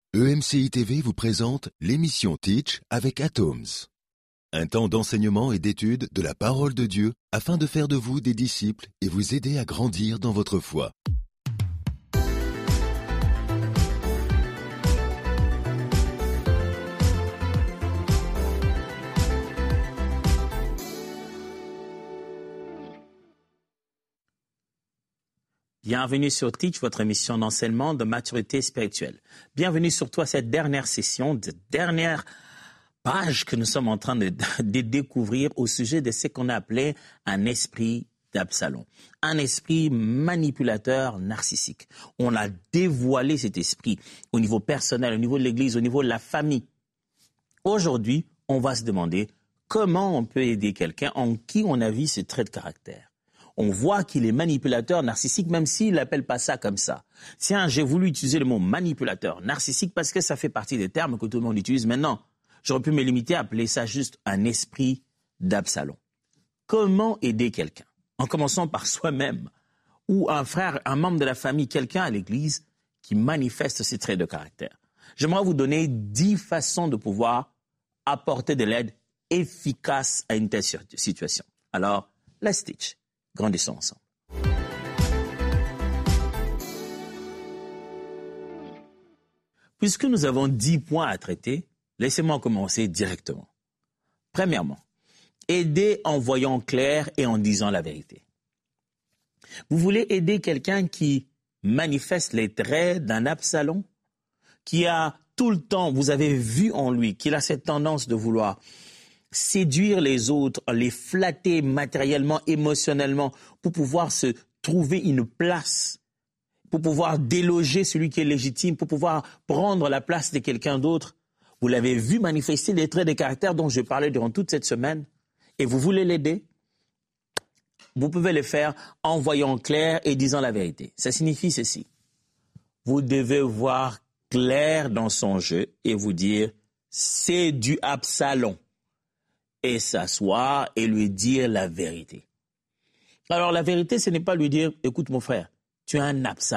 EMCI TV vous présente l'émission Teach avec Atoms. Un temps d'enseignement et d'étude de la parole de Dieu afin de faire de vous des disciples et vous aider à grandir dans votre foi. Bienvenue sur Teach, votre émission d'enseignement de maturité spirituelle. Bienvenue surtout à cette dernière session, cette dernière page que nous sommes en train de découvrir au sujet de ce qu'on a appelé un esprit d'Absalom. Un esprit manipulateur narcissique. On a dévoilé cet esprit au niveau personnel, au niveau de l'Église, au niveau de la famille. Aujourd'hui, on va se demander comment on peut aider quelqu'un en qui on a vu ce trait de caractère. On voit qu'il est manipulateur narcissique, même s'il n'appelle pas ça comme ça. Tiens, j'ai voulu utiliser le mot manipulateur narcissique parce que ça fait partie des termes que tout le monde utilise maintenant. J'aurais pu me limiter à appeler ça juste un esprit d'Absalom. Comment aider quelqu'un? En commençant par soi-même, ou un frère, un membre de la famille, quelqu'un à l'église qui manifeste ces traits de caractère. J'aimerais vous donner 10 façons de pouvoir apporter de l'aide efficace à une telle situation. Alors, let's teach. Grandissons ensemble. Puisque nous avons 10 points à traiter, laissez-moi commencer directement. Premièrement, aider en voyant clair et en disant la vérité. Vous voulez aider quelqu'un qui manifeste les traits d'un Absalom, qui a tout le temps, vous avez vu en lui, qu'il a cette tendance de vouloir séduire les autres, les flatter matériellement, émotionnellement, pour pouvoir se trouver une place, pour pouvoir déloger celui qui est légitime, pour pouvoir prendre la place de quelqu'un d'autre. Vous l'avez vu manifester les traits de caractère dont je parlais durant toute cette semaine, et vous voulez l'aider. Vous pouvez le faire en voyant clair et disant la vérité. Ça signifie ceci. Vous devez voir clair dans son jeu et vous dire « c'est du Absalom ». Et s'asseoir et lui dire la vérité. Alors la vérité, ce n'est pas lui dire « écoute mon frère, tu es un Absalom ».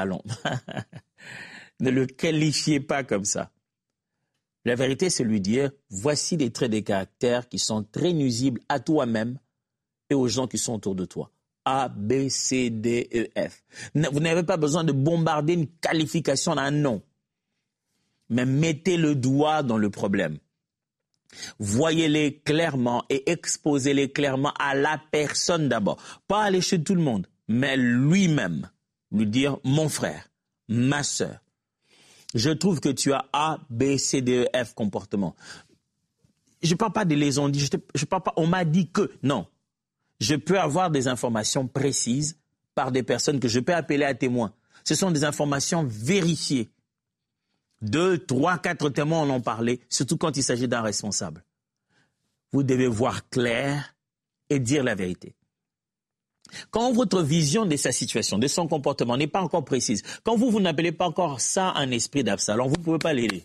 Ne le qualifiez pas comme ça. La vérité, c'est lui dire « voici des traits de caractère qui sont très nuisibles à toi-même et aux gens qui sont autour de toi. A, B, C, D, E, F. » Vous n'avez pas besoin de bombarder une qualification d'un nom. Mais mettez le doigt dans le problème. Voyez-les clairement et exposez-les clairement à la personne d'abord. Pas aller chez tout le monde, mais lui-même. Lui dire, mon frère, ma sœur, je trouve que tu as A, B, C, D, E, F comportement. Je ne parle pas de les ont dit, je parle pas, on m'a dit que. Non. Je peux avoir des informations précises par des personnes que je peux appeler à témoins. Ce sont des informations vérifiées. 2, 3, 4 témoins en ont parlé, surtout quand il s'agit d'un responsable. Vous devez voir clair et dire la vérité. Quand votre vision de sa situation, de son comportement n'est pas encore précise, quand vous n'appelez pas encore ça un esprit d'Absalom, vous ne pouvez pas l'aider.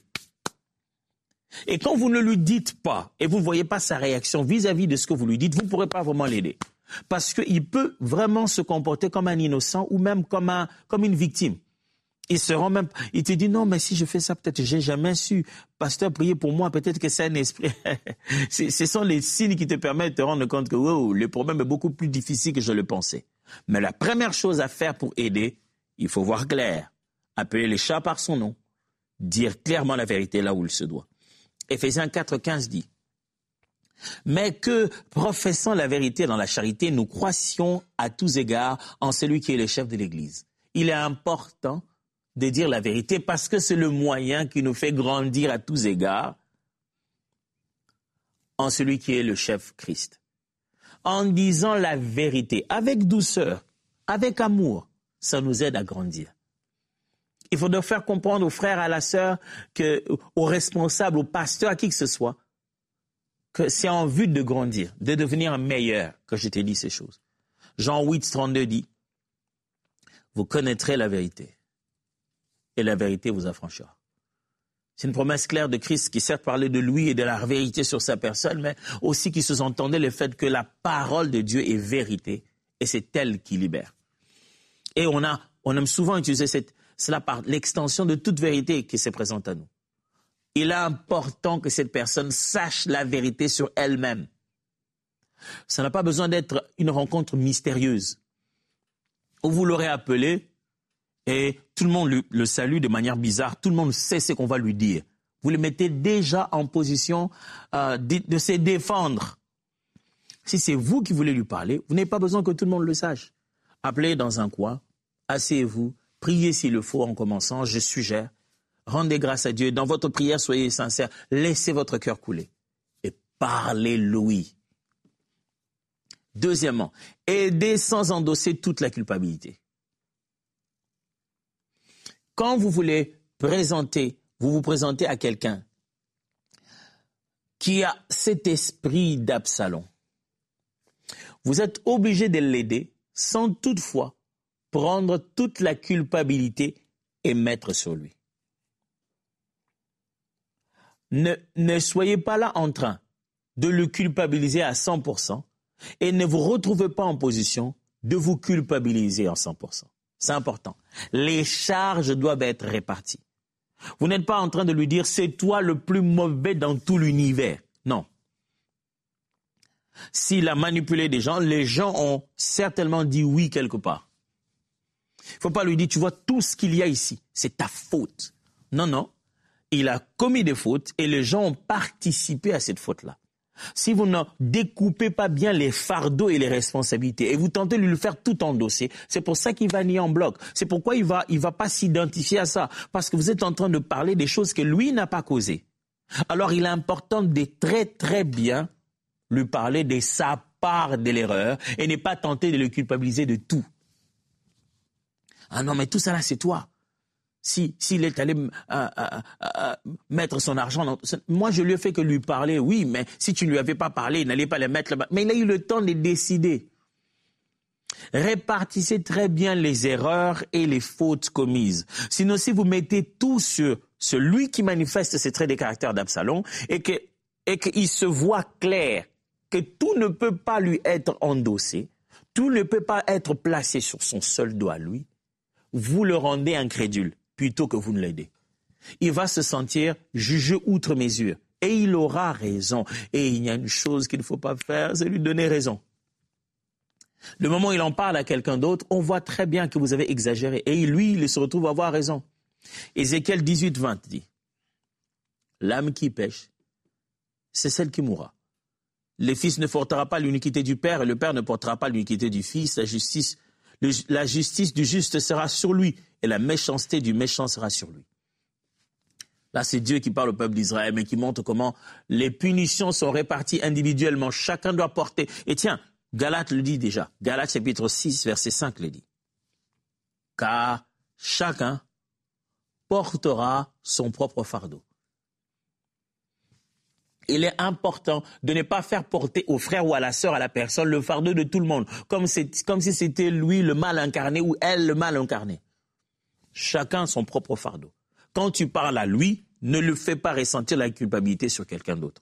Et quand vous ne lui dites pas et vous ne voyez pas sa réaction vis-à-vis de ce que vous lui dites, vous ne pourrez pas vraiment l'aider. Parce qu'il peut vraiment se comporter comme un innocent ou même comme une victime. Il te dit non, mais si je fais ça, peut-être j'ai jamais su. Pasteur, priez pour moi, peut-être que c'est un esprit. Ce sont les signes qui te permettent de te rendre compte que wow, le problème est beaucoup plus difficile que je le pensais. Mais la première chose à faire pour aider, il faut voir clair. Appeler les chats par son nom. Dire clairement la vérité là où il se doit. Éphésiens 4,15 dit « Mais que, professant la vérité dans la charité, nous croissions à tous égards en celui qui est le chef de l'Église. » Il est important de dire la vérité parce que c'est le moyen qui nous fait grandir à tous égards en celui qui est le chef Christ. En disant la vérité avec douceur, avec amour, ça nous aide à grandir. Il faut donc faire comprendre aux frères, à la sœur, aux responsables, aux pasteurs, à qui que ce soit, que c'est en vue de grandir, de devenir meilleur que je t'ai dit ces choses. Jean 8, 32 dit, vous connaîtrez la vérité et la vérité vous affranchira. C'est une promesse claire de Christ qui certes parlait de lui et de la vérité sur sa personne, mais aussi qui sous-entendait le fait que la parole de Dieu est vérité et c'est elle qui libère. Et on aime souvent utiliser cela par l'extension de toute vérité qui se présente à nous. Il est important que cette personne sache la vérité sur elle-même. Ça n'a pas besoin d'être une rencontre mystérieuse, où vous l'aurez appelé et tout le monde le salue de manière bizarre, tout le monde sait ce qu'on va lui dire. Vous le mettez déjà en position de se défendre. Si c'est vous qui voulez lui parler, vous n'avez pas besoin que tout le monde le sache. Appelez dans un coin, asseyez-vous, priez s'il le faut en commençant, je suggère. Rendez grâce à Dieu. Dans votre prière, soyez sincères. Laissez votre cœur couler. Et parlez-lui. Deuxièmement, aidez sans endosser toute la culpabilité. Quand vous voulez vous vous présentez à quelqu'un qui a cet esprit d'Absalom, vous êtes obligé de l'aider sans toutefois prendre toute la culpabilité et mettre sur lui. Ne soyez pas là en train de le culpabiliser à 100% et ne vous retrouvez pas en position de vous culpabiliser à 100%. C'est important. Les charges doivent être réparties. Vous n'êtes pas en train de lui dire « c'est toi le plus mauvais dans tout l'univers ». Non. S'il a manipulé des gens, les gens ont certainement dit oui quelque part. Il ne faut pas lui dire « tu vois tout ce qu'il y a ici, c'est ta faute ». Non, non. Il a commis des fautes et les gens ont participé à cette faute-là. Si vous ne découpez pas bien les fardeaux et les responsabilités et vous tentez de lui faire tout endosser, c'est pour ça qu'il va nier en bloc. C'est pourquoi il va pas s'identifier à ça. Parce que vous êtes en train de parler des choses que lui n'a pas causées. Alors il est important de très très bien lui parler de sa part de l'erreur et ne pas tenter de le culpabiliser de tout. Ah non, mais tout ça là, c'est toi. S'il est allé mettre son argent, moi je lui ai fait que lui parler, oui, mais si tu ne lui avais pas parlé, il n'allait pas le mettre là-bas. Mais il a eu le temps de décider. Répartissez très bien les erreurs et les fautes commises. Sinon, si vous mettez tout sur celui qui manifeste ces traits de caractère d'Absalom et qu'il se voit clair que tout ne peut pas lui être endossé, tout ne peut pas être placé sur son seul doigt, lui, vous le rendez incrédule plutôt que vous ne l'aidez. Il va se sentir jugé outre mesure et il aura raison. Et il y a une chose qu'il ne faut pas faire, c'est lui donner raison. Le moment où il en parle à quelqu'un d'autre, on voit très bien que vous avez exagéré. Et lui, il se retrouve à avoir raison. Ézéchiel 18:20 dit « L'âme qui pêche, c'est celle qui mourra. Le fils ne portera pas l'iniquité du père et le père ne portera pas l'iniquité du fils. La justice du juste sera sur lui et la méchanceté du méchant sera sur lui. » Là, c'est Dieu qui parle au peuple d'Israël, mais qui montre comment les punitions sont réparties individuellement. Chacun doit porter. Et tiens, Galates le dit déjà. Galates chapitre 6, verset 5 le dit. Car chacun portera son propre fardeau. Il est important de ne pas faire porter au frère ou à la sœur, à la personne, le fardeau de tout le monde, comme si c'était lui le mal incarné ou elle le mal incarné. Chacun son propre fardeau. Quand tu parles à lui, ne le fais pas ressentir la culpabilité sur quelqu'un d'autre.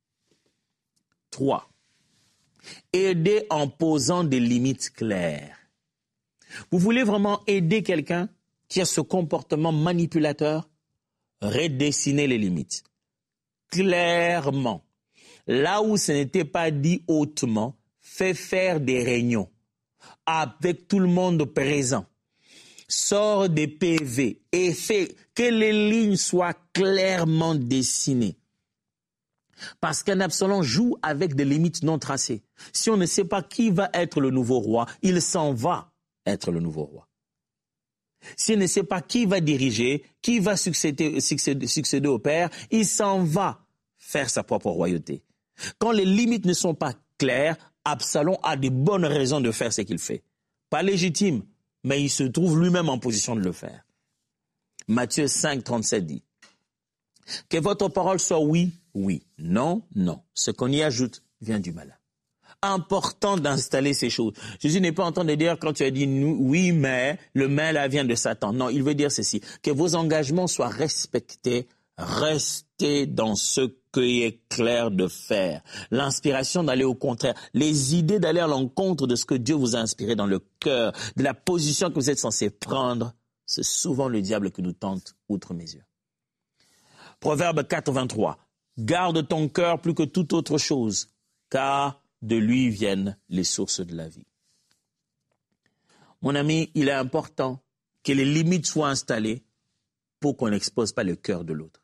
3. Aider en posant des limites claires. Vous voulez vraiment aider quelqu'un qui a ce comportement manipulateur? Redessinez les limites. Clairement. Là où ce n'était pas dit hautement, fais faire des réunions avec tout le monde présent. Sors des PV et fais que les lignes soient clairement dessinées. Parce qu'un Absalom joue avec des limites non tracées. Si on ne sait pas qui va être le nouveau roi, il s'en va être le nouveau roi. Si on ne sait pas qui va diriger, qui va succéder au père, il s'en va faire sa propre royauté. Quand les limites ne sont pas claires, Absalom a de bonnes raisons de faire ce qu'il fait. Pas légitime, mais il se trouve lui-même en position de le faire. Matthieu 5, 37 dit « Que votre parole soit oui, oui, non, non. Ce qu'on y ajoute vient du malin. » Important d'installer ces choses. Jésus n'est pas en train de dire quand tu as dit oui, mais le mais là vient de Satan. Non, il veut dire ceci, que vos engagements soient respectés, restez dans ce qui est clair de faire. L'inspiration d'aller au contraire, les idées d'aller à l'encontre de ce que Dieu vous a inspiré dans le cœur, de la position que vous êtes censé prendre, c'est souvent le diable qui nous tente outre mesure. Proverbe 4, 23. Garde ton cœur plus que toute autre chose, car de lui viennent les sources de la vie. Mon ami, il est important que les limites soient installées pour qu'on n'expose pas le cœur de l'autre.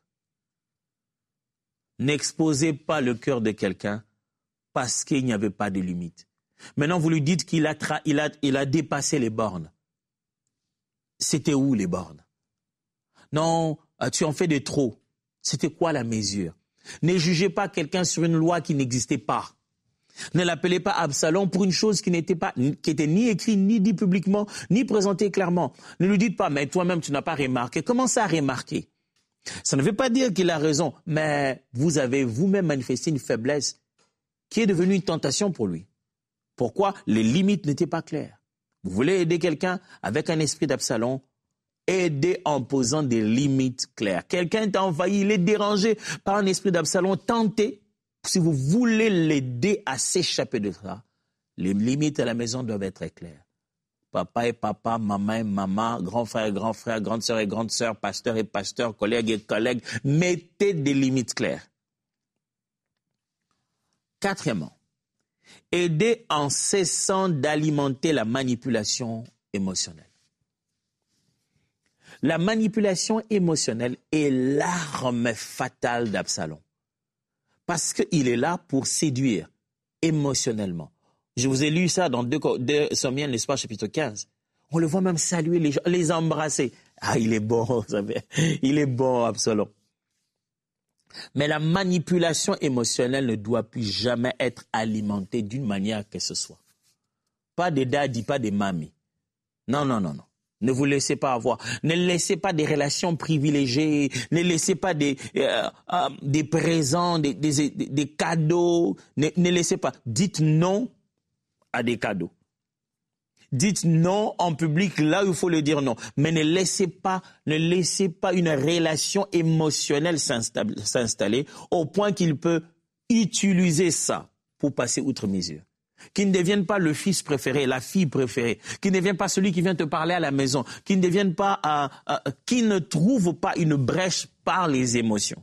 N'exposez pas le cœur de quelqu'un parce qu'il n'y avait pas de limite. Maintenant, vous lui dites qu'il a dépassé les bornes. C'était où les bornes? Non, tu en fais de trop. C'était quoi la mesure? Ne jugez pas quelqu'un sur une loi qui n'existait pas. Ne l'appelez pas Absalom pour une chose qui était ni écrite, ni dit publiquement, ni présentée clairement. Ne lui dites pas, mais toi-même, tu n'as pas remarqué. Comment ça a remarqué? Ça ne veut pas dire qu'il a raison, mais vous avez vous-même manifesté une faiblesse qui est devenue une tentation pour lui. Pourquoi? Les limites n'étaient pas claires. Vous voulez aider quelqu'un avec un esprit d'Absalom? Aidez en posant des limites claires. Quelqu'un t'a envahi, il est dérangé par un esprit d'Absalom. Tentez, si vous voulez l'aider à s'échapper de ça, les limites à la maison doivent être claires. Papa et papa, maman et maman, grand frère et grande sœur et grande sœur, pasteur et pasteur, collègue et collègue, mettez des limites claires. Quatrièmement, aidez en cessant d'alimenter la manipulation émotionnelle. La manipulation émotionnelle est l'arme fatale d'Absalom. Parce qu'il est là pour séduire émotionnellement. Je vous ai lu ça dans 2 Samuel, n'est-ce pas, chapitre 15. On le voit même saluer les gens, les embrasser. Ah, il est bon, vous savez. Il est bon, Absalom. Mais la manipulation émotionnelle ne doit plus jamais être alimentée d'une manière que ce soit. Pas des daddy, pas des mamies. Non. Ne vous laissez pas avoir. Ne laissez pas des relations privilégiées. Ne laissez pas des présents, des cadeaux. Ne laissez pas. Dites non à des cadeaux. Dites non en public là où il faut le dire non. Mais ne laissez pas une relation émotionnelle s'installer au point qu'il peut utiliser ça pour passer outre mesure. Qu'il ne devienne pas le fils préféré, la fille préférée, qu'il ne devienne pas celui qui vient te parler à la maison, qu'il ne devienne pas, qu'il ne trouve pas une brèche par les émotions.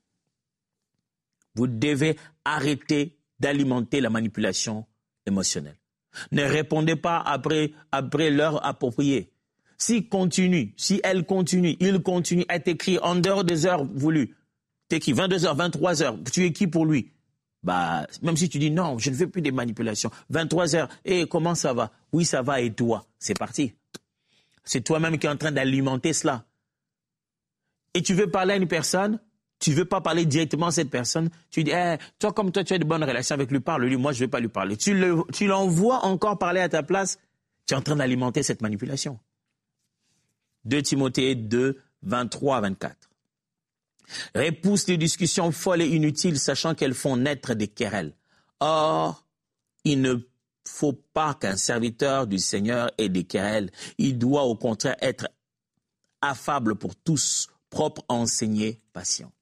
Vous devez arrêter d'alimenter la manipulation émotionnelle. Ne répondez pas après l'heure appropriée. Il continue à t'écrire en dehors des heures voulues. T'écris 22h, 23h, tu es qui pour lui? Même si tu dis non, je ne veux plus des manipulations. 23h, comment ça va? Oui, ça va, et toi? C'est parti. C'est toi-même qui es en train d'alimenter cela. Et tu veux parler à une personne, tu ne veux pas parler directement à cette personne, tu dis, toi tu as de bonnes relations avec lui, parle-lui, moi je ne vais pas lui parler. Tu l'envoies encore parler à ta place, tu es en train d'alimenter cette manipulation. 2 Timothée 2, 23 à 24. Repousse les discussions folles et inutiles, sachant qu'elles font naître des querelles. Or, il ne faut pas qu'un serviteur du Seigneur ait des querelles. Il doit au contraire être affable pour tous, propre, enseigné, patient.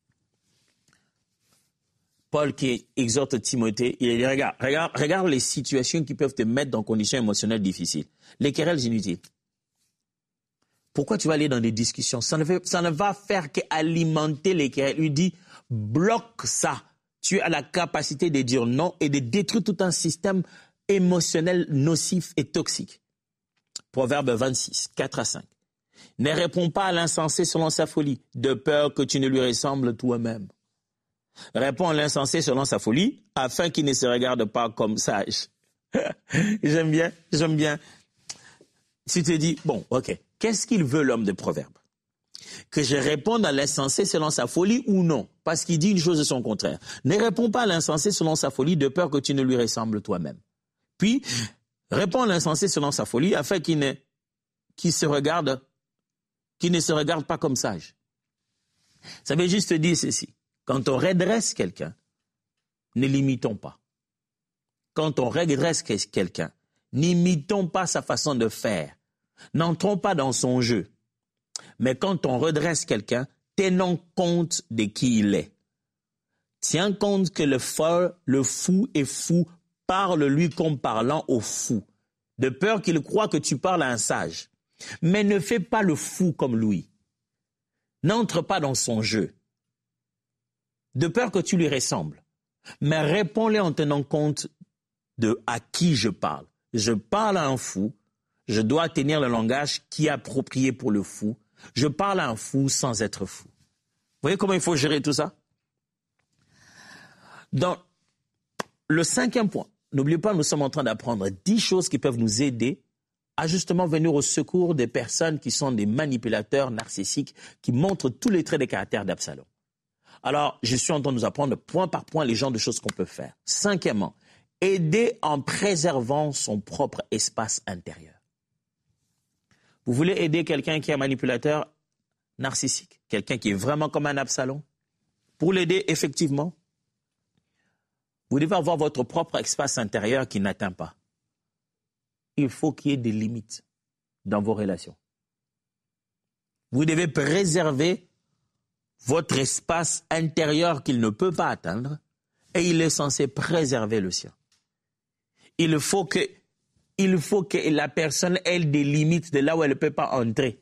Paul qui exhorte Timothée, il dit, regarde les situations qui peuvent te mettre dans conditions émotionnelles difficiles. Les querelles inutiles. Pourquoi tu vas aller dans des discussions? Ça ne va faire qu'alimenter les querelles. Il dit, bloque ça. Tu as la capacité de dire non et de détruire tout un système émotionnel nocif et toxique. Proverbe 26, 4 à 5. Ne réponds pas à l'insensé selon sa folie, de peur que tu ne lui ressembles toi-même. Réponds à l'insensé selon sa folie, afin qu'il ne se regarde pas comme sage. J'aime bien. Tu te dis, bon, ok. Qu'est-ce qu'il veut, l'homme de Proverbe? Que je réponde à l'insensé selon sa folie ou non? Parce qu'il dit une chose de son contraire. Ne réponds pas à l'insensé selon sa folie, de peur que tu ne lui ressembles toi-même. Puis, réponds à l'insensé selon sa folie, afin qu'il ne se regarde pas comme sage. Ça veut juste dire ceci. Quand on redresse quelqu'un, ne l'imitons pas. Quand on redresse quelqu'un, n'imitons pas sa façon de faire. N'entrons pas dans son jeu. Mais quand on redresse quelqu'un, tenons compte de qui il est. Tiens compte que le fou est fou, parle-lui comme parlant au fou, de peur qu'il croie que tu parles à un sage. Mais ne fais pas le fou comme lui. N'entre pas dans son jeu. de peur que tu lui ressembles. Mais réponds-les en tenant compte de à qui je parle. Je parle à un fou, je dois tenir le langage qui est approprié pour le fou. Je parle à un fou sans être fou. Vous voyez comment il faut gérer tout ça? Dans le 5e point, n'oubliez pas, nous sommes en train d'apprendre 10 choses qui peuvent nous aider à justement venir au secours des personnes qui sont des manipulateurs narcissiques, qui montrent tous les traits de caractère d'Absalom. Alors, je suis en train de nous apprendre point par point les genres de choses qu'on peut faire. 5e, aider en préservant son propre espace intérieur. Vous voulez aider quelqu'un qui est un manipulateur narcissique, quelqu'un qui est vraiment comme un Absalom? Pour l'aider, effectivement, vous devez avoir votre propre espace intérieur qui n'atteint pas. Il faut qu'il y ait des limites dans vos relations. Vous devez préserver votre espace intérieur qu'il ne peut pas atteindre et il est censé préserver le sien. Il faut que la personne ait des limites de là où elle ne peut pas entrer.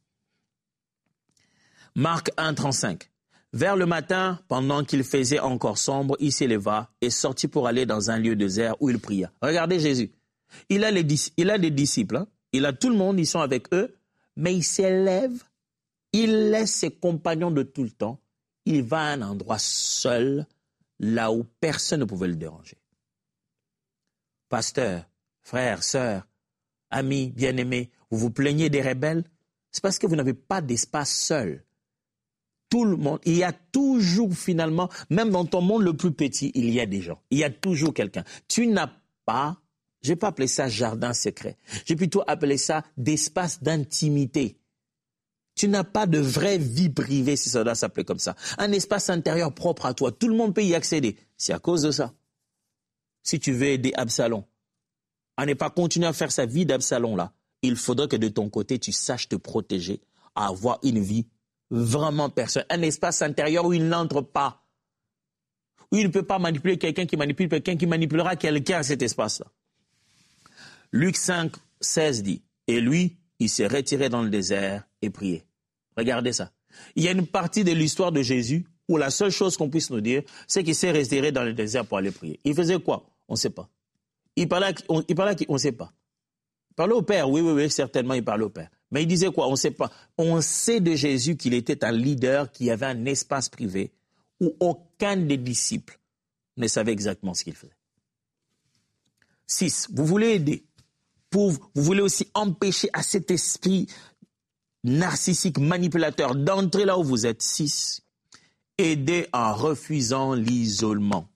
Marc 1,35. Vers le matin, pendant qu'il faisait encore sombre, il s'éleva et sortit pour aller dans un lieu désert où il pria. Regardez Jésus. Il a des disciples, hein? Il a tout le monde, ils sont avec eux, mais il s'élève, il laisse ses compagnons de tout le temps, il va à un endroit seul, là où personne ne pouvait le déranger. Pasteur, frère, sœur, amis, bien-aimés, vous vous plaignez des rebelles? C'est parce que vous n'avez pas d'espace seul. Tout le monde, il y a toujours finalement, même dans ton monde le plus petit, il y a des gens. Il y a toujours quelqu'un. Tu n'as pas, je ne vais pas appeler ça jardin secret. Je vais plutôt appeler ça d'espace d'intimité. Tu n'as pas de vraie vie privée, si ça doit s'appeler comme ça. Un espace intérieur propre à toi. Tout le monde peut y accéder. C'est à cause de ça. Si tu veux aider Absalom à ne pas continuer à faire sa vie d'Absalom là, il faudrait que de ton côté, tu saches te protéger, à avoir une vie vraiment personnelle. Un espace intérieur où il n'entre pas. Où il ne peut pas manipuler quelqu'un qui manipulera quelqu'un à cet espace-là. Luc 5, 16 dit, et lui, il s'est retiré dans le désert et priait. Regardez ça. Il y a une partie de l'histoire de Jésus où la seule chose qu'on puisse nous dire, c'est qu'il s'est retiré dans le désert pour aller prier. Il faisait quoi? On ne sait pas. Il parlait on ne sait pas. Il parlait au Père, oui, certainement il parlait au Père. Mais il disait quoi? On ne sait pas. On sait de Jésus qu'il était un leader, qui avait un espace privé où aucun des disciples ne savait exactement ce qu'il faisait. 6. Vous voulez aider. Vous voulez aussi empêcher à cet esprit narcissique, manipulateur, d'entrer là où vous êtes. 6. Aider en refusant l'isolement.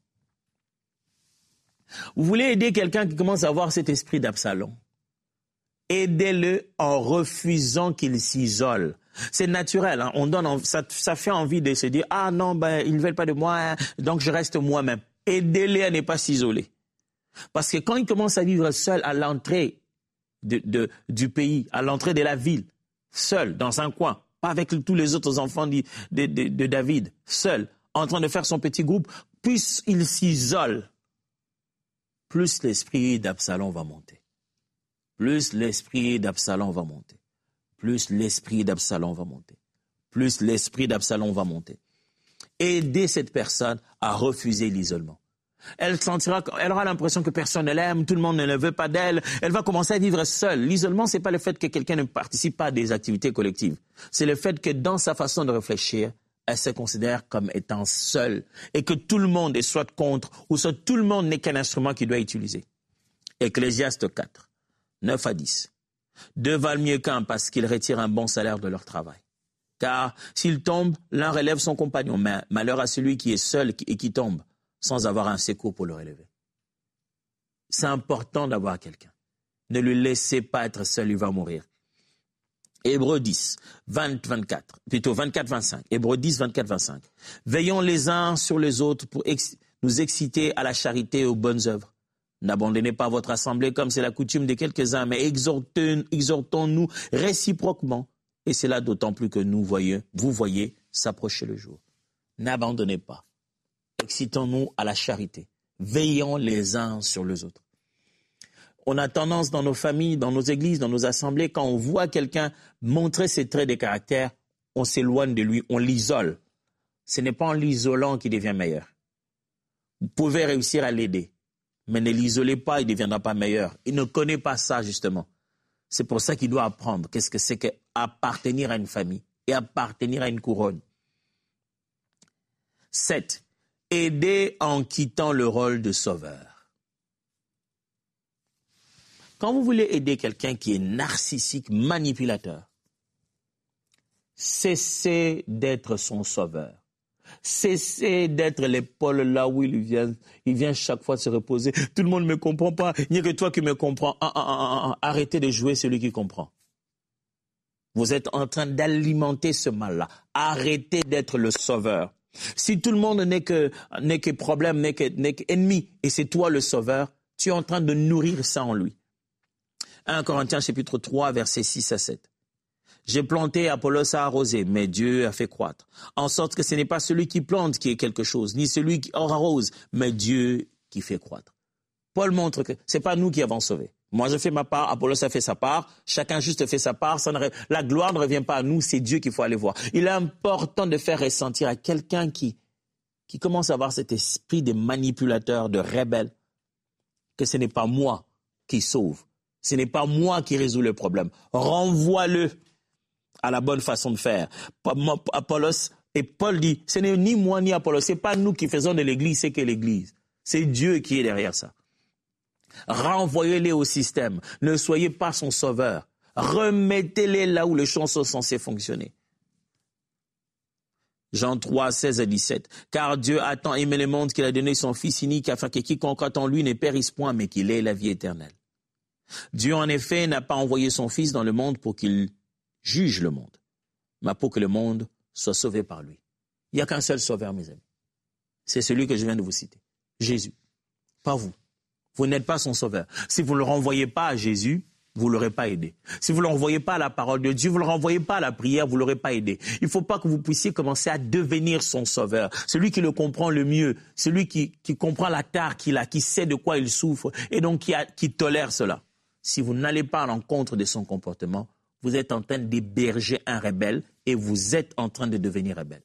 Vous voulez aider quelqu'un qui commence à avoir cet esprit d'Absalom. Aidez-le en refusant qu'il s'isole. C'est naturel, hein? Ça fait envie de se dire « Ah non, ils ne veulent pas de moi, hein, donc je reste moi-même ». Aidez-les à ne pas s'isoler. Parce que quand il commence à vivre seul à l'entrée du pays, à l'entrée de la ville, seul, dans un coin, pas avec tous les autres enfants de David, seul, en train de faire son petit groupe, plus il s'isole, plus l'esprit d'Absalom va monter. Plus l'esprit d'Absalom va monter. Plus l'esprit d'Absalom va monter. Plus l'esprit d'Absalom va monter. Aider cette personne à refuser l'isolement. Elle aura l'impression que personne ne l'aime, tout le monde ne veut pas d'elle. Elle va commencer à vivre seule. L'isolement, c'est pas le fait que quelqu'un ne participe pas à des activités collectives. C'est le fait que dans sa façon de réfléchir, elle se considère comme étant seule et que tout le monde est soit contre ou soit tout le monde n'est qu'un instrument qu'il doit utiliser. Ecclésiaste 4, 9 à 10. Deux valent mieux qu'un parce qu'ils retirent un bon salaire de leur travail. Car s'ils tombent, l'un relève son compagnon, mais malheur à celui qui est seul et qui tombe sans avoir un secours pour le relever. C'est important d'avoir quelqu'un. Ne le laissez pas être seul, il va mourir. Hébreux 10, 24-25. Hébreux 10, 24-25. Veillons les uns sur les autres pour nous exciter à la charité et aux bonnes œuvres. N'abandonnez pas votre assemblée comme c'est la coutume de quelques-uns, mais exhortons-nous réciproquement. Et c'est là d'autant plus que vous voyez s'approcher le jour. N'abandonnez pas. Excitons-nous à la charité. Veillons les uns sur les autres. On a tendance dans nos familles, dans nos églises, dans nos assemblées, quand on voit quelqu'un montrer ses traits de caractère, on s'éloigne de lui, on l'isole. Ce n'est pas en l'isolant qu'il devient meilleur. Vous pouvez réussir à l'aider, mais ne l'isolez pas, il ne deviendra pas meilleur. Il ne connaît pas ça, justement. C'est pour ça qu'il doit apprendre qu'est-ce que c'est qu'appartenir à une famille et appartenir à une couronne. 7. Aider en quittant le rôle de sauveur. Quand vous voulez aider quelqu'un qui est narcissique, manipulateur, cessez d'être son sauveur. Cessez d'être l'épaule là où il vient chaque fois se reposer. Tout le monde ne me comprend pas, il n'y a que toi qui me comprends. Arrêtez de jouer celui qui comprend. Vous êtes en train d'alimenter ce mal-là. Arrêtez d'être le sauveur. Si tout le monde n'est que problème, n'est qu'ennemi, et c'est toi le sauveur, tu es en train de nourrir ça en lui. 1 Corinthiens chapitre 3, versets 6 à 7. J'ai planté, Apollos a arrosé, mais Dieu a fait croître. En sorte que ce n'est pas celui qui plante qui est quelque chose, ni celui qui arrose, mais Dieu qui fait croître. Paul montre que ce n'est pas nous qui avons sauvé. Moi, je fais ma part, Apollos a fait sa part, chacun juste fait sa part. La gloire ne revient pas à nous, c'est Dieu qu'il faut aller voir. Il est important de faire ressentir à quelqu'un qui commence à avoir cet esprit de manipulateur, de rebelle, que ce n'est pas moi qui sauve. Ce n'est pas moi qui résous le problème. Renvoie-le à la bonne façon de faire. Apollos et Paul dit, ce n'est ni moi ni Apollos, ce n'est pas nous qui faisons de l'Église, c'est que l'Église. C'est Dieu qui est derrière ça. Renvoyez-les au système. Ne soyez pas son sauveur. Remettez-les là où les choses sont censées fonctionner. Jean 3, 16 à 17. Car Dieu a tant aimé le monde qu'il a donné son Fils unique afin que quiconque croit en lui ne périsse point, mais qu'il ait la vie éternelle. Dieu, en effet, n'a pas envoyé son Fils dans le monde pour qu'il juge le monde, mais pour que le monde soit sauvé par lui. Il n'y a qu'un seul sauveur, mes amis. C'est celui que je viens de vous citer. Jésus. Pas vous. Vous n'êtes pas son sauveur. Si vous ne le renvoyez pas à Jésus, vous ne l'aurez pas aidé. Si vous ne le renvoyez pas à la parole de Dieu, vous ne le renvoyez pas à la prière, vous ne l'aurez pas aidé. Il ne faut pas que vous puissiez commencer à devenir son sauveur. Celui qui le comprend le mieux, celui qui comprend la tare qu'il a, qui sait de quoi il souffre et donc qui tolère cela. Si vous n'allez pas à l'encontre de son comportement, vous êtes en train d'héberger un rebelle et vous êtes en train de devenir rebelle.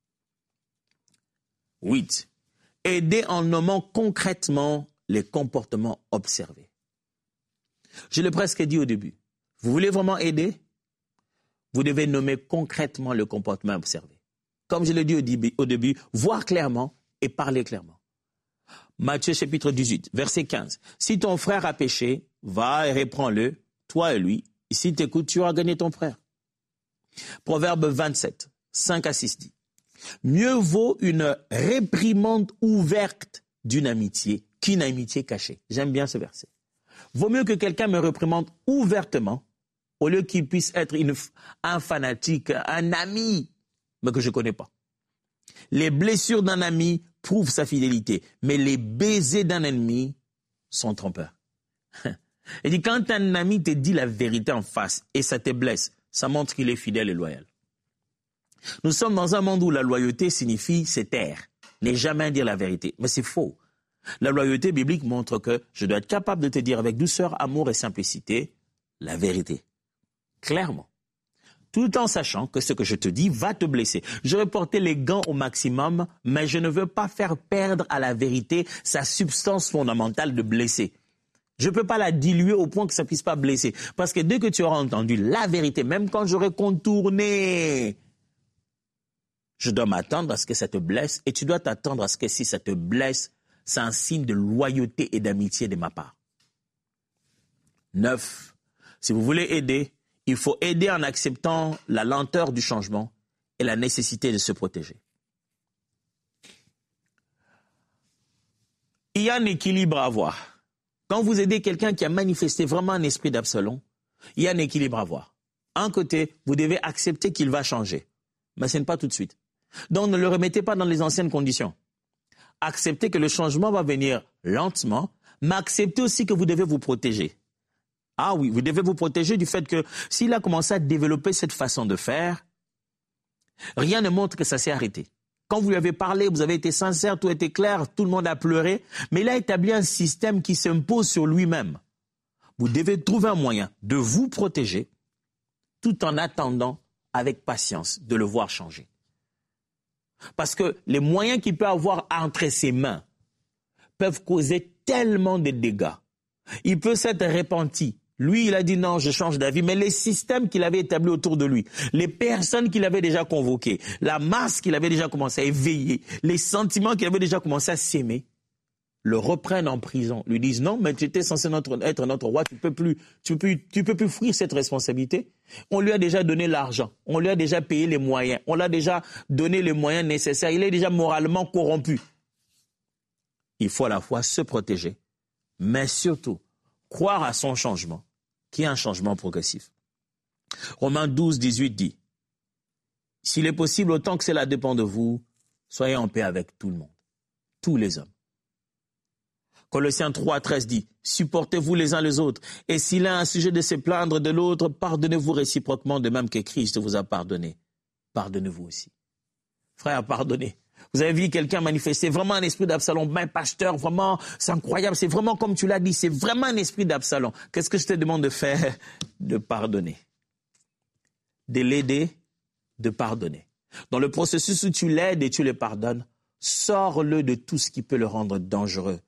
8. Aider en nommant concrètement les comportements observés. Je l'ai presque dit au début. Vous voulez vraiment aider? Vous devez nommer concrètement le comportement observé. Comme je l'ai dit au début, voir clairement et parler clairement. Matthieu chapitre 18, verset 15. Si ton frère a péché, va et reprends-le, toi et lui. Et s'il t'écoute, tu auras gagné ton frère. Proverbe 27, 5 à 6 dit. Mieux vaut une réprimande ouverte d'une amitié qu'une amitié cachée. J'aime bien ce verset. Vaut mieux que quelqu'un me réprimande ouvertement au lieu qu'il puisse être un fanatique, un ami, mais que je ne connais pas. Les blessures d'un ami prouvent sa fidélité, mais les baisers d'un ennemi sont trompeurs. Il dit, quand un ami te dit la vérité en face et ça te blesse, ça montre qu'il est fidèle et loyal. Nous sommes dans un monde où la loyauté signifie se taire, ne jamais dire la vérité. Mais c'est faux. La loyauté biblique montre que je dois être capable de te dire avec douceur, amour et simplicité la vérité. Clairement. Tout en sachant que ce que je te dis va te blesser. Je vais porter les gants au maximum, mais je ne veux pas faire perdre à la vérité sa substance fondamentale de blesser. Je ne peux pas la diluer au point que ça ne puisse pas blesser. Parce que dès que tu auras entendu la vérité, même quand j'aurai contourné, je dois m'attendre à ce que ça te blesse. Et tu dois t'attendre à ce que si ça te blesse, c'est un signe de loyauté et d'amitié de ma part. 9. Si vous voulez aider, il faut aider en acceptant la lenteur du changement et la nécessité de se protéger. Il y a un équilibre à avoir. Quand vous aidez quelqu'un qui a manifesté vraiment un esprit d'Absalom, il y a un équilibre à avoir. Un côté, vous devez accepter qu'il va changer. Mais ce n'est pas tout de suite. Donc ne le remettez pas dans les anciennes conditions. Acceptez que le changement va venir lentement, mais acceptez aussi que vous devez vous protéger. Ah oui, vous devez vous protéger du fait que s'il a commencé à développer cette façon de faire, rien ne montre que ça s'est arrêté. Quand vous lui avez parlé, vous avez été sincère, tout était clair, tout le monde a pleuré, mais il a établi un système qui s'impose sur lui-même. Vous devez trouver un moyen de vous protéger tout en attendant avec patience de le voir changer. Parce que les moyens qu'il peut avoir entre ses mains peuvent causer tellement de dégâts. Il peut s'être repenti. Lui, il a dit non, je change d'avis, mais les systèmes qu'il avait établis autour de lui, les personnes qu'il avait déjà convoquées, la masse qu'il avait déjà commencé à éveiller, les sentiments qu'il avait déjà commencé à s'aimer, le reprennent en prison, lui disent non, mais tu étais censé être notre roi, tu peux plus fuir cette responsabilité. On lui a déjà donné l'argent, on lui a déjà payé les moyens, on lui a déjà donné les moyens nécessaires, il est déjà moralement corrompu. Il faut à la fois se protéger, mais surtout croire à son changement, qui est un changement progressif. Romains 12, 18 dit, « S'il est possible, autant que cela dépend de vous, soyez en paix avec tout le monde, tous les hommes. » Colossiens 3, 13 dit, « Supportez-vous les uns les autres, et s'il a un sujet de se plaindre de l'autre, pardonnez-vous réciproquement de même que Christ vous a pardonné. Pardonnez-vous aussi. » Frère, pardonnez. Vous avez vu quelqu'un manifester vraiment un esprit d'Absalom, ben pasteur, vraiment, c'est incroyable, c'est vraiment comme tu l'as dit, c'est vraiment un esprit d'Absalom. Qu'est-ce que je te demande de faire? De pardonner. De l'aider, de pardonner. Dans le processus où tu l'aides et tu le pardonnes, sors-le de tout ce qui peut le rendre dangereux.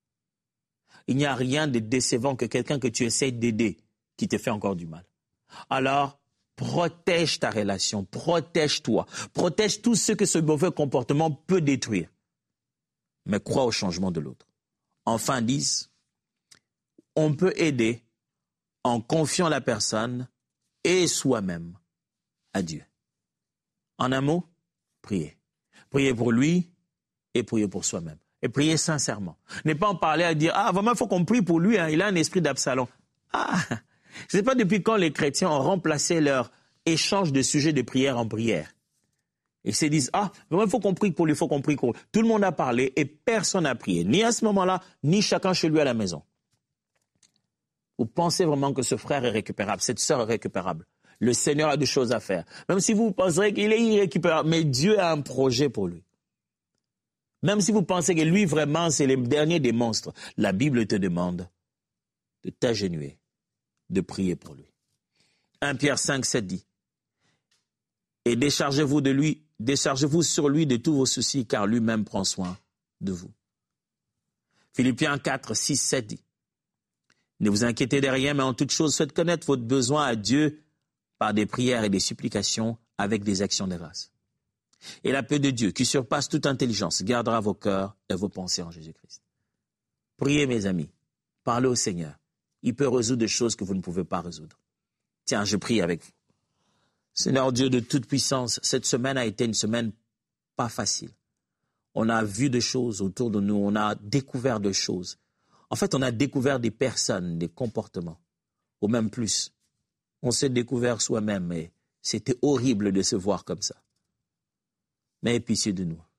Il n'y a rien de décevant que quelqu'un que tu essaies d'aider qui te fait encore du mal. Alors, protège ta relation, protège-toi, protège tout ce que ce mauvais comportement peut détruire. Mais crois au changement de l'autre. Enfin, 10, on peut aider en confiant la personne et soi-même à Dieu. En un mot, priez. Priez pour lui et priez pour soi-même. Et priez sincèrement. Ne pas en parler à dire, ah, vraiment, il faut qu'on prie pour lui, hein, il a un esprit d'Absalom. Ah, je ne sais pas depuis quand les chrétiens ont remplacé leur échange de sujets de prière en prière. Ils se disent, ah, vraiment, il faut qu'on prie pour lui, il faut qu'on prie pour lui. Tout le monde a parlé et personne n'a prié, ni à ce moment-là, ni chacun chez lui à la maison. Vous pensez vraiment que ce frère est récupérable, cette sœur est récupérable. Le Seigneur a des choses à faire. Même si vous penserez qu'il est irrécupérable, mais Dieu a un projet pour lui. Même si vous pensez que lui, vraiment, c'est le dernier des monstres, la Bible te demande de t'agenouiller, de prier pour lui. 1 Pierre 5, 7 dit, « Et déchargez-vous sur lui de tous vos soucis, car lui-même prend soin de vous. » Philippiens 4, 6, 7 dit, « Ne vous inquiétez de rien, mais en toute chose, faites connaître votre besoin à Dieu par des prières et des supplications avec des actions de grâce. Et la paix de Dieu, qui surpasse toute intelligence, gardera vos cœurs et vos pensées en Jésus-Christ. » Priez, mes amis, parlez au Seigneur. Il peut résoudre des choses que vous ne pouvez pas résoudre. Tiens, je prie avec vous. Seigneur Dieu de toute puissance, cette semaine a été une semaine pas facile. On a vu des choses autour de nous, on a découvert des choses. En fait, on a découvert des personnes, des comportements, ou même plus. On s'est découvert soi-même et c'était horrible de se voir comme ça. Mais aie pitié de nous.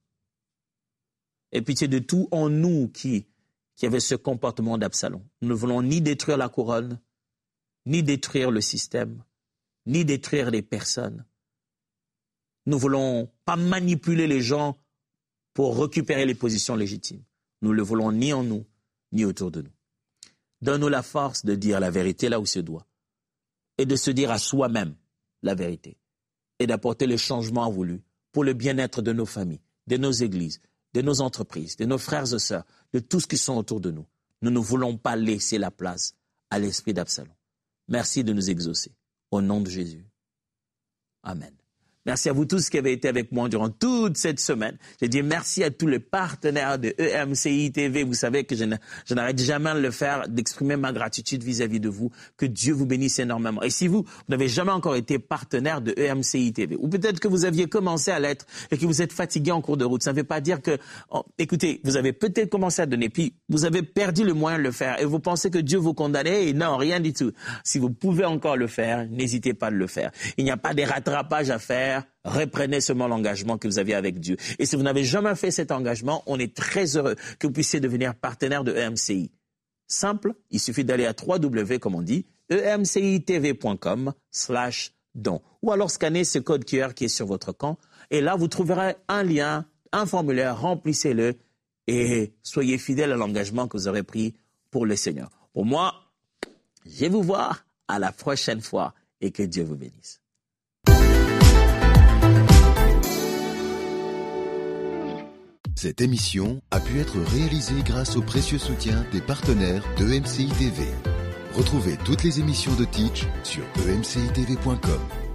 Aie pitié de tout en nous qui avait ce comportement d'Absalom. Nous ne voulons ni détruire la couronne, ni détruire le système, ni détruire les personnes. Nous ne voulons pas manipuler les gens pour récupérer les positions légitimes. Nous ne le voulons ni en nous, ni autour de nous. Donne-nous la force de dire la vérité là où se doit et de se dire à soi-même la vérité et d'apporter le changement voulu pour le bien-être de nos familles, de nos églises, de nos entreprises, de nos frères et sœurs, de tous ceux qui sont autour de nous. Nous ne voulons pas laisser la place à l'esprit d'Absalom. Merci de nous exaucer. Au nom de Jésus. Amen. Merci à vous tous qui avez été avec moi durant toute cette semaine. Je dis merci à tous les partenaires de EMCI TV. Vous savez que je n'arrête jamais de le faire, d'exprimer ma gratitude vis-à-vis de vous. Que Dieu vous bénisse énormément. Et si vous n'avez jamais encore été partenaire de EMCI TV, ou peut-être que vous aviez commencé à l'être et que vous êtes fatigué en cours de route, ça ne veut pas dire que, écoutez, vous avez peut-être commencé à donner, puis vous avez perdu le moyen de le faire et vous pensez que Dieu vous condamnait et non, rien du tout. Si vous pouvez encore le faire, n'hésitez pas à le faire. Il n'y a pas de rattrapage à faire. Reprenez seulement l'engagement que vous aviez avec Dieu. Et si vous n'avez jamais fait cet engagement, on est très heureux que vous puissiez devenir partenaire de EMCI. Simple, il suffit d'aller à www, comme on dit, emcitv.com/don. Ou alors scanner ce code QR qui est sur votre camp. Et là, vous trouverez un lien, un formulaire, remplissez-le et soyez fidèles à l'engagement que vous aurez pris pour le Seigneur. Pour moi, je vais vous voir à la prochaine fois et que Dieu vous bénisse. Cette émission a pu être réalisée grâce au précieux soutien des partenaires de EMCI TV. Retrouvez toutes les émissions de Teach sur emcitv.com.